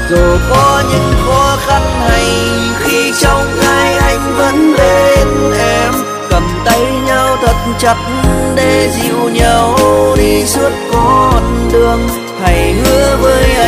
Dù có những khó khăn hay khi trong gai anh vẫn bên em, cầm tay nhau thật chặt để dìu nhau đi suốt con đường. Hãy hứa với